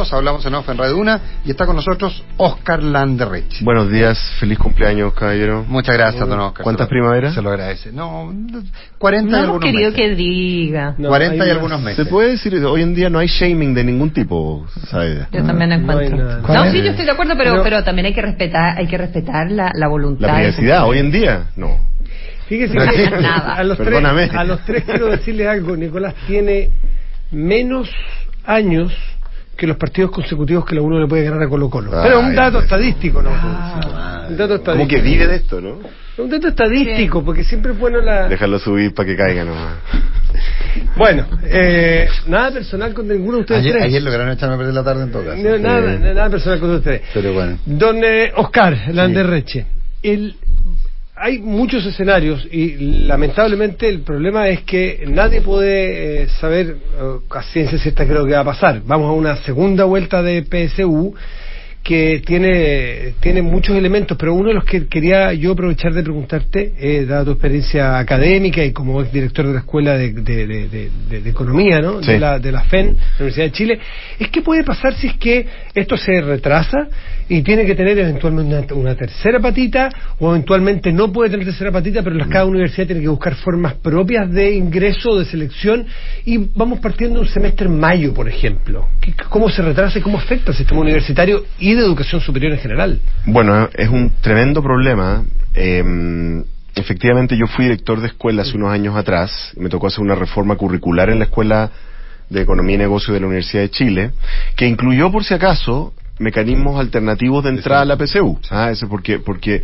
Hijos, hablamos en off en Radio Una, y está con nosotros Oscar Landerreche. Buenos días, feliz cumpleaños, caballero. Muchas gracias, don Oscar. ¿Cuántas primaveras? Se lo agradece. No, 40 no y algunos querido meses. Que diga. 40 y algunos meses. Se puede decir, hoy en día no hay shaming de ningún tipo, ¿sabes? Yo también encuentro. No, Sí, yo estoy de acuerdo, pero también hay que respetar la voluntad. La privacidad, hoy en día, no. Fíjese No que hagas nada. a los tres quiero decirles algo. Nicolás tiene menos años que los partidos consecutivos que la uno le puede ganar a Colo-Colo. Pero un dato estadístico, ¿no? Un dato estadístico. Como que vive de esto, ¿no? Un dato estadístico, sí. Porque siempre es bueno la... Déjalo subir para que caiga nomás. Bueno, nada personal con ninguno de ustedes tres. Ayer lograron echarme a perder la tarde en todo caso. Nada personal con ustedes tres. Pero bueno. Don Oscar Landerreche, hay muchos escenarios y lamentablemente el problema es que nadie puede saber a ciencia cierta creo que va a pasar. Vamos a una segunda vuelta de PSU que tiene muchos elementos, pero uno de los que quería yo aprovechar de preguntarte, dada tu experiencia académica y como ex director de la Escuela de Economía, ¿no? Sí. de la FEN, de la Universidad de Chile, es qué puede pasar si es que esto se retrasa y tiene que tener eventualmente una tercera patita, o eventualmente no puede tener tercera patita, pero cada universidad tiene que buscar formas propias de ingreso, de selección, y vamos partiendo un semestre en mayo, por ejemplo. ¿Cómo se retrasa y cómo afecta al sistema universitario y de educación superior en general? Bueno, es un tremendo problema. Efectivamente, yo fui director de escuela hace unos años atrás, me tocó hacer una reforma curricular en la Escuela de Economía y Negocio de la Universidad de Chile, que incluyó, por si acaso, mecanismos alternativos de entrada a la PSU. Eso porque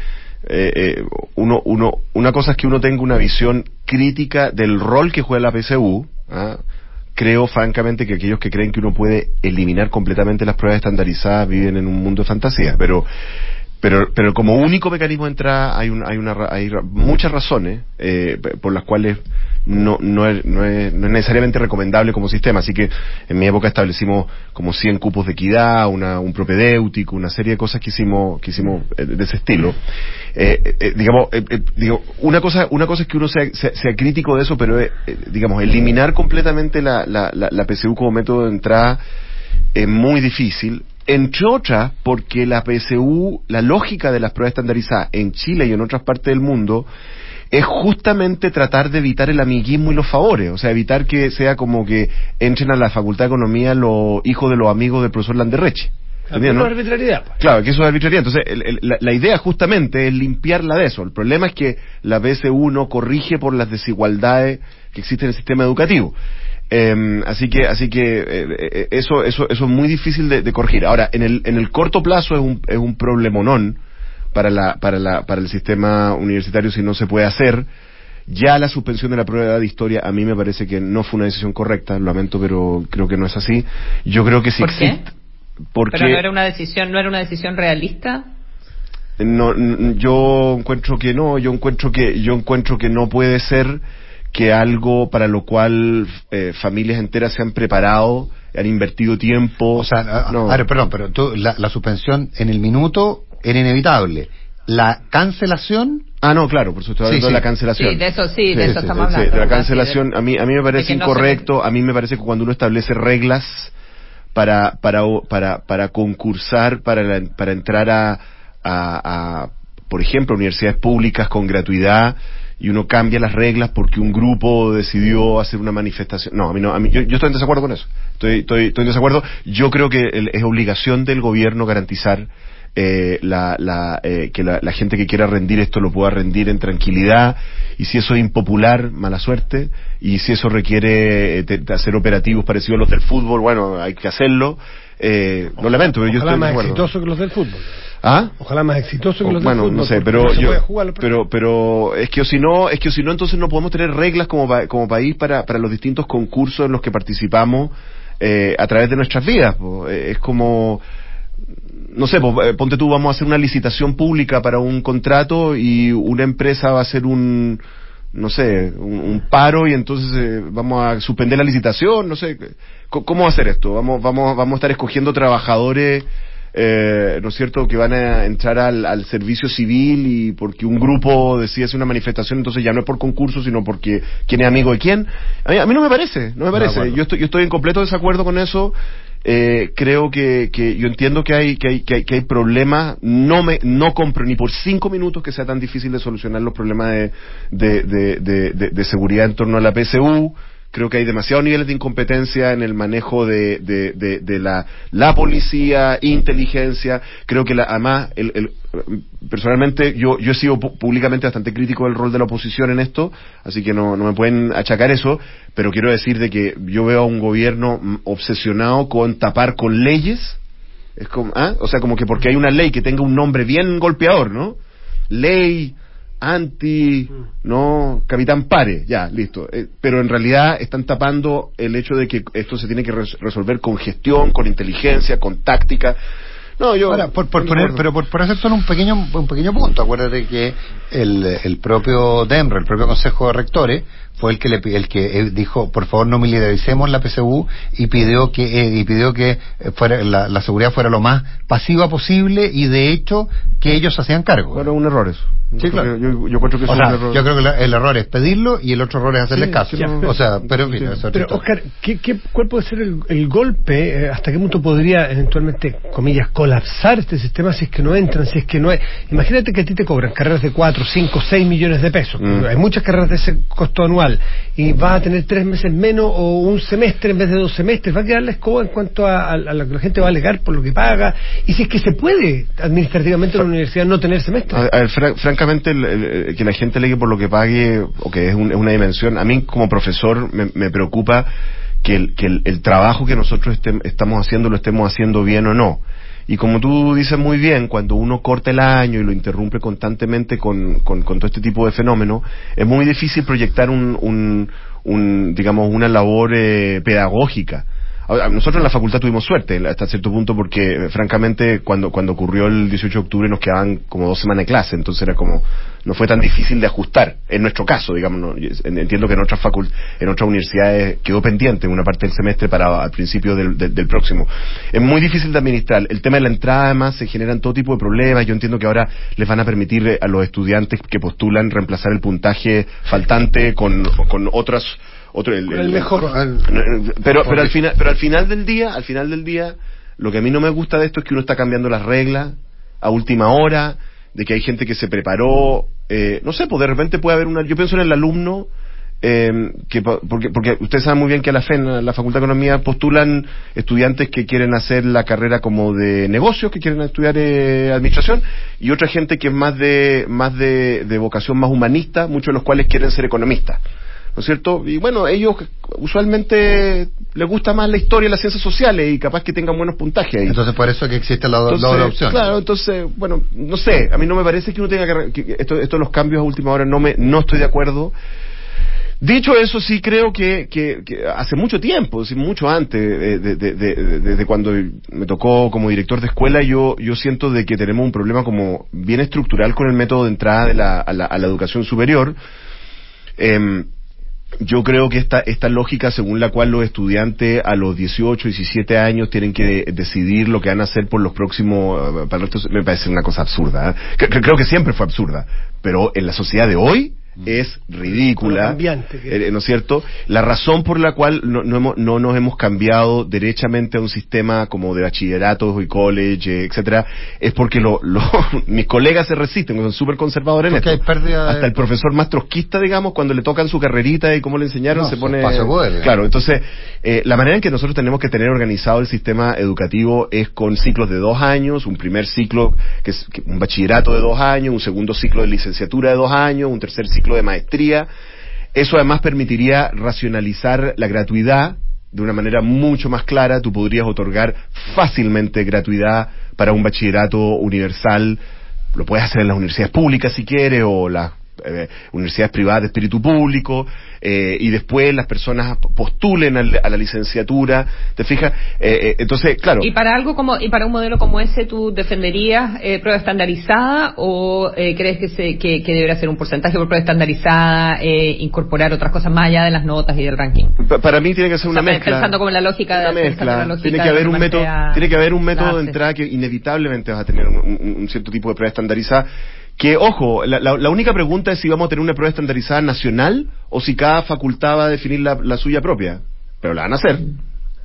una cosa es que uno tenga una visión crítica del rol que juega la PSU. Creo francamente que aquellos que creen que uno puede eliminar completamente las pruebas estandarizadas viven en un mundo de fantasía, pero como único mecanismo de entrada hay muchas razones por las cuales no es necesariamente recomendable como sistema. Así que en mi época establecimos como 100 cupos de equidad, un propedéutico, una serie de cosas que hicimos de ese estilo. Una cosa es que uno sea crítico de eso, pero eliminar completamente la PSU como método de entrada es muy difícil. Entre otras, porque la PSU, la lógica de las pruebas estandarizadas en Chile y en otras partes del mundo, es justamente tratar de evitar el amiguismo y los favores, o sea, evitar que sea como que entren a la Facultad de Economía los hijos de los amigos del profesor Landerreche. Claro, ¿no? Arbitrariedad, pues. Claro, que eso es arbitrariedad. Entonces, la idea justamente es limpiarla de eso. El problema es que la PSU no corrige por las desigualdades que existen en el sistema educativo. Así que eso es muy difícil de corregir. Ahora, en el corto plazo es un problemonón para el sistema universitario si no se puede hacer. Ya la suspensión de la prueba de historia a mí me parece que no fue una decisión correcta, lo lamento, pero creo que no es así. Yo creo que sí existe. ¿Por qué? ¿Pero no era una decisión realista? No, yo encuentro que no, yo encuentro que no puede ser que algo para lo cual familias enteras se han preparado, han invertido tiempo. O sea, no. Perdón, pero la suspensión en el minuto era inevitable. La cancelación... no, claro, por supuesto, de la cancelación. De eso estamos hablando. De la cancelación, a mí me parece incorrecto, a mí me parece que cuando uno establece reglas para concursar, para entrar a por ejemplo, universidades públicas con gratuidad, y uno cambia las reglas porque un grupo decidió hacer una manifestación. No, yo estoy en desacuerdo con eso. Estoy en desacuerdo. Yo creo que es obligación del gobierno garantizar que la gente que quiera rendir esto lo pueda rendir en tranquilidad, y si eso es impopular, mala suerte, y si eso requiere hacer operativos parecidos a los del fútbol, bueno, hay que hacerlo. Lo lamento, pero yo estoy en desacuerdo. Ojalá más exitoso que los del fútbol. Ojalá más exitoso que los del fútbol. Bueno, no sé, pero es que si no entonces no podemos tener reglas como país para los distintos concursos en los que participamos a través de nuestras vidas. Es como, no sé, ponte tú, vamos a hacer una licitación pública para un contrato y una empresa va a hacer un paro, y entonces vamos a suspender la licitación. No sé, ¿cómo va a hacer esto? Vamos a estar escogiendo trabajadores, ¿no es cierto?, que van a entrar al servicio civil, y porque un grupo decide hacer una manifestación, entonces ya no es por concurso, sino porque quién es amigo de quién. A mí no me parece. Yo estoy en completo desacuerdo con eso. creo que yo entiendo que hay problemas. No compro ni por 5 minutos que sea tan difícil de solucionar los problemas de seguridad en torno a la PSU. Creo que hay demasiados niveles de incompetencia en el manejo de la policía, inteligencia. Creo que además, personalmente, yo he sido públicamente bastante crítico del rol de la oposición en esto, así que no me pueden achacar eso, pero quiero decir de que yo veo a un gobierno obsesionado con tapar con leyes. Es como, o sea, como que porque hay una ley que tenga un nombre bien golpeador, ¿no? Ley Capitán Pare, ya, listo. Pero en realidad están tapando el hecho de que esto se tiene que resolver con gestión, con inteligencia, con táctica. No, yo... Ahora, por hacer solo un pequeño punto, acuérdate que el propio DEMRE, el propio Consejo de Rectores, fue el que dijo, por favor no militaricemos la PSU, y pidió que fuera la seguridad fuera lo más pasiva posible, y de hecho que ellos hacían cargo. Bueno, un error eso. Sí, claro. Yo creo que es un error. Yo creo que el error es pedirlo y el otro error es hacerles caso. O sea, pero en fin, eso. Pero Oscar, ¿cuál puede ser el golpe? ¿Hasta qué punto podría eventualmente, comillas, colapsar este sistema si es que no entran, si es que no hay? Imagínate que a ti te cobran carreras de 4, 5, 6 millones de pesos. Hay muchas carreras de ese costo anual, y vas a tener 3 meses menos o un semestre en vez de 2 semestres. Va a quedar la escoba en cuanto a lo que la gente va a alegar por lo que paga, y si es que se puede administrativamente en la universidad no tener semestre. A ver, francamente, que la gente alegue por lo que pague, o que es una dimensión, a mí como profesor me preocupa que el trabajo que nosotros estamos haciendo lo estemos haciendo bien o no. Y como tú dices muy bien, cuando uno corta el año y lo interrumpe constantemente con todo este tipo de fenómenos, es muy difícil proyectar digamos, una labor pedagógica. Nosotros en la facultad tuvimos suerte hasta cierto punto, porque francamente cuando ocurrió el 18 de octubre nos quedaban como 2 semanas de clase, entonces era como, no fue tan difícil de ajustar, en nuestro caso, digamos. ¿No? Entiendo que en otras universidades quedó pendiente una parte del semestre para al principio del próximo. Es muy difícil de administrar. El tema de la entrada, además, se generan todo tipo de problemas. Yo entiendo que ahora les van a permitir a los estudiantes que postulan reemplazar el puntaje faltante con otras... el mejor. Pero al final del día, lo que a mí no me gusta de esto es que uno está cambiando las reglas a última hora, de que hay gente que se preparó, no sé, pues de repente puede haber yo pienso en el alumno, porque ustedes saben muy bien que a la FEN, la Facultad de Economía, postulan estudiantes que quieren hacer la carrera como de negocios, que quieren estudiar administración, y otra gente que es más de vocación más humanista, muchos de los cuales quieren ser economistas, ¿no es cierto? Y bueno, ellos usualmente les gusta más la historia y las ciencias sociales, y capaz que tengan buenos puntajes ahí. Entonces por eso que existe la doble opción. Claro, entonces, bueno, no sé, a mí no me parece que uno tenga que esto de los cambios a última hora, no estoy de acuerdo. Dicho eso, sí creo que hace mucho tiempo, mucho antes, desde cuando me tocó como director de escuela, yo siento de que tenemos un problema como bien estructural con el método de entrada a la educación superior. Yo creo que esta lógica según la cual los estudiantes a los 18, 17 años tienen que decidir lo que van a hacer por los próximos... Para esto me parece una cosa absurda. Creo que siempre fue absurda, pero en la sociedad de hoy es ridícula, ¿no es cierto? La razón por la cual no nos hemos cambiado derechamente a un sistema como de bachilleratos y college, etcétera, es porque mis colegas se resisten, son súper conservadores en esto. Hasta el profesor más trotskista, digamos, cuando le tocan su carrerita y cómo le enseñaron, se pone... Claro, entonces, la manera en que nosotros tenemos que tener organizado el sistema educativo es con ciclos de 2 años, un primer ciclo que es un bachillerato de 2 años, un segundo ciclo de licenciatura de 2 años, un tercer ciclo de maestría. Eso además permitiría racionalizar la gratuidad de una manera mucho más clara. Tú podrías otorgar fácilmente gratuidad para un bachillerato universal. Lo puedes hacer en las universidades públicas si quieres, o las universidades privadas de espíritu público, y después las personas postulen a la licenciatura, ¿te fijas? Entonces, claro. Y para un modelo como ese, ¿tú defenderías prueba estandarizada, o crees que debería ser un porcentaje por prueba estandarizada, incorporar otras cosas más allá de las notas y del ranking? Para mí tiene que ser una mezcla. Pensando como en la lógica una mezcla. Tiene que haber un método de entrada que inevitablemente vas a tener un cierto tipo de prueba estandarizada. Que, ojo, la única pregunta es si vamos a tener una prueba estandarizada nacional o si cada facultad va a definir la suya propia. Pero la van a hacer.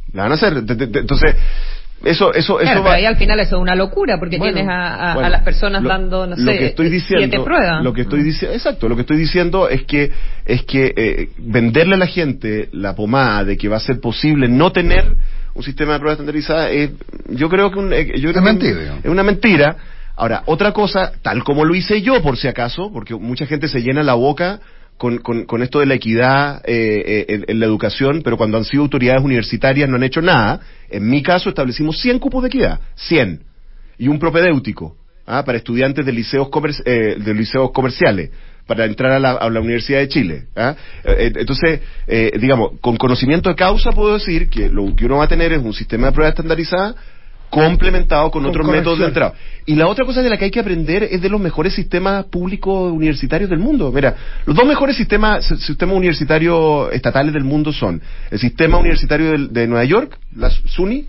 La van a hacer. Entonces, eso claro, va... pero ahí al final eso es una locura, porque Bueno, tienes a las personas dando, no sé, lo que estoy diciendo, 7 pruebas. Lo que estoy diciendo, exacto, lo que estoy diciendo es que venderle a la gente la pomada de que va a ser posible no tener un sistema de pruebas estandarizada yo creo que es una mentira. Ahora, otra cosa, tal como lo hice yo, por si acaso, porque mucha gente se llena la boca con esto de la equidad en la educación, pero cuando han sido autoridades universitarias no han hecho nada. En mi caso establecimos 100 cupos de equidad, 100, y un propedéutico para estudiantes de liceos comerciales para entrar a la Universidad de Chile. Entonces, digamos, con conocimiento de causa puedo decir que lo que uno va a tener es un sistema de pruebas estandarizada complementado con otros métodos de entrada. Y la otra cosa de la que hay que aprender es de los mejores sistemas públicos universitarios del mundo. Mira, los dos mejores sistemas universitarios estatales del mundo son el sistema universitario de Nueva York, la SUNY,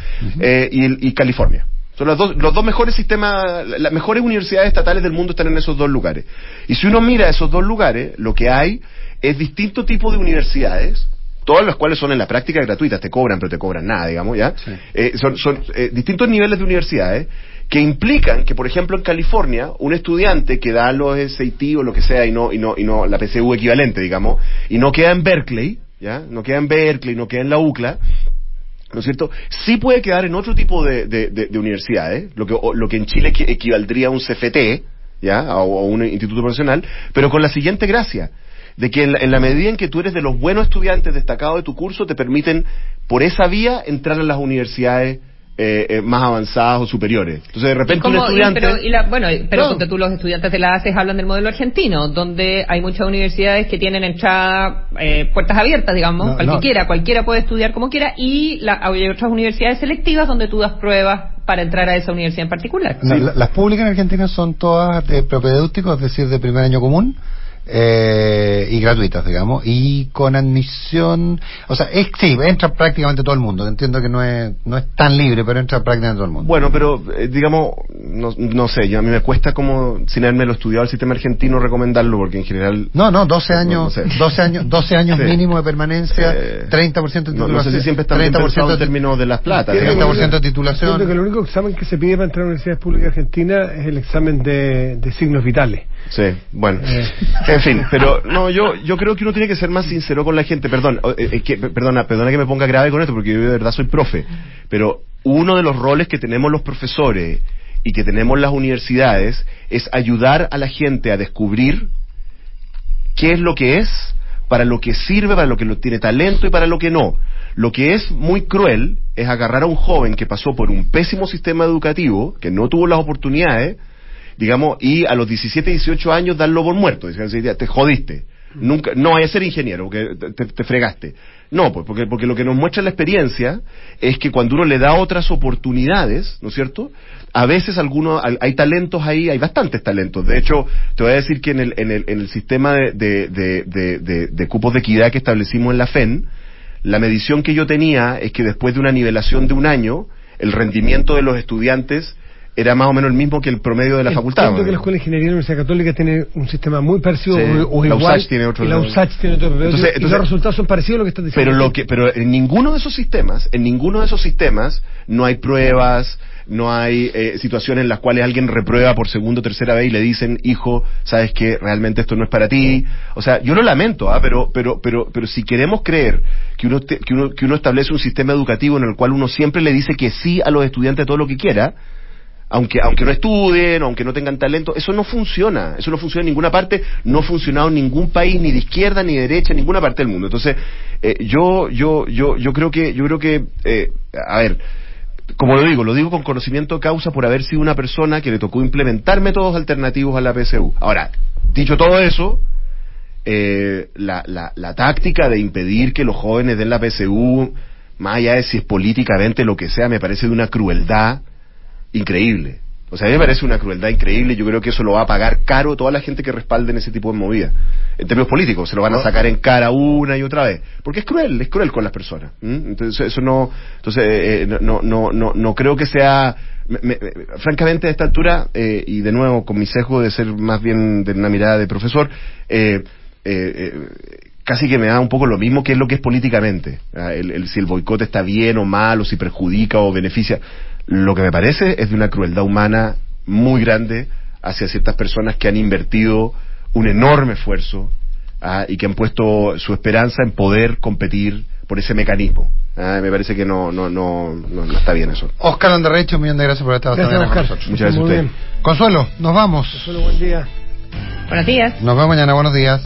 y California. Son los dos mejores sistemas, las mejores universidades estatales del mundo están en esos dos lugares. Y si uno mira esos dos lugares, lo que hay es distinto tipo de universidades, todas las cuales son en la práctica gratuitas, te cobran, pero te cobran nada, digamos, ¿ya? Sí. Son distintos niveles de universidades que implican que, por ejemplo, en California, un estudiante que da los SAT o lo que sea y no la PSU equivalente, digamos, y no queda en Berkeley, ¿ya? No queda en la UCLA, ¿no es cierto? Sí puede quedar en otro tipo de universidades, lo que en Chile equivaldría a un CFT, ¿ya? O un instituto profesional, pero con la siguiente gracia, de que en la medida en que tú eres de los buenos estudiantes destacados de tu curso, te permiten por esa vía entrar a las universidades más avanzadas o superiores. Entonces, de repente un estudiante... Pero porque tú, los estudiantes de la ACES hablan del modelo argentino, donde hay muchas universidades que tienen entrada, puertas abiertas, digamos, cualquiera puede estudiar como quiera, y hay otras universidades selectivas donde tú das pruebas para entrar a esa universidad en particular. No, sí. Las públicas en Argentina son todas de propedéuticos, es decir, de primer año común, y gratuitas, digamos, y con admisión, o sea, sí, entra prácticamente todo el mundo. Entiendo que no es tan libre, pero entra prácticamente todo el mundo. Bueno, pero digamos, no sé, a mí me cuesta, como sin haberme estudiado el sistema argentino, recomendarlo, porque en general 12 años, no sé. 12 años sí. Mínimo de permanencia, 30% de titulación. No sé si siempre está bien pensado en términos de las platas. 30% de titulación. Entiendo que el único examen que se pide para entrar a la Universidad Pública Argentina es el examen de signos vitales. Sí, bueno. En fin, pero no, yo creo que uno tiene que ser más sincero con la gente. Perdona que me ponga grave con esto, porque yo de verdad soy profe, pero uno de los roles que tenemos los profesores y que tenemos las universidades es ayudar a la gente a descubrir qué es lo que es, para lo que sirve, para lo que tiene talento y para lo que no. Lo que es muy cruel es agarrar a un joven que pasó por un pésimo sistema educativo, que no tuvo las oportunidades, digamos, y a los 17, 18 años darlo por muerto. Decir, te jodiste. Nunca, no vayas a ser ingeniero, porque te fregaste. No, pues, porque lo que nos muestra la experiencia es que cuando uno le da otras oportunidades, ¿no es cierto? A veces hay talentos ahí, hay bastantes talentos. De hecho, te voy a decir que en el sistema de cupos de equidad que establecimos en la FEN, la medición que yo tenía es que después de una nivelación de un año, el rendimiento de los estudiantes era más o menos el mismo que el promedio de la facultad. Entiendo que la Escuela de Ingeniería de la Universidad Católica tiene un sistema muy parecido, sí, o la igual, USACH tiene otro, y la USACH tiene otro, entonces, y los resultados son parecidos a lo que estás diciendo. Pero en ninguno de esos sistemas no hay pruebas, no hay situaciones en las cuales alguien reprueba por segunda o tercera vez y le dicen, hijo, sabes que realmente esto no es para ti. O sea, yo lo lamento, pero si queremos creer que uno establece un sistema educativo en el cual uno siempre le dice que sí a los estudiantes todo lo que quiera, aunque no estudien, aunque no tengan talento, eso no funciona en ninguna parte, no ha funcionado en ningún país, ni de izquierda ni de derecha, en ninguna parte del mundo. Entonces, yo creo que a ver, como lo digo con conocimiento de causa por haber sido una persona que le tocó implementar métodos alternativos a la PSU. Ahora, dicho todo eso, la táctica de impedir que los jóvenes den la PSU, más allá de si es políticamente lo que sea, me parece de una crueldad increíble. O sea, a mí me parece una crueldad increíble. Yo creo que eso lo va a pagar caro toda la gente que respalde en ese tipo de movidas. En términos políticos, se lo van a sacar en cara una y otra vez. Porque es cruel con las personas. Entonces, eso no creo que sea... francamente, a esta altura, y de nuevo, con mi sesgo de ser más bien de una mirada de profesor, casi que me da un poco lo mismo que es lo que es políticamente. Si el boicot está bien o mal, o si perjudica o beneficia. Lo que me parece es de una crueldad humana muy grande hacia ciertas personas que han invertido un enorme esfuerzo y que han puesto su esperanza en poder competir por ese mecanismo. Me parece que no está bien eso. Oscar Landerreche, un millón de gracias por estar con nosotros. Muchas gracias a usted. Consuelo, nos vamos. Consuelo, buen día. Buenos días. Nos vemos mañana, buenos días.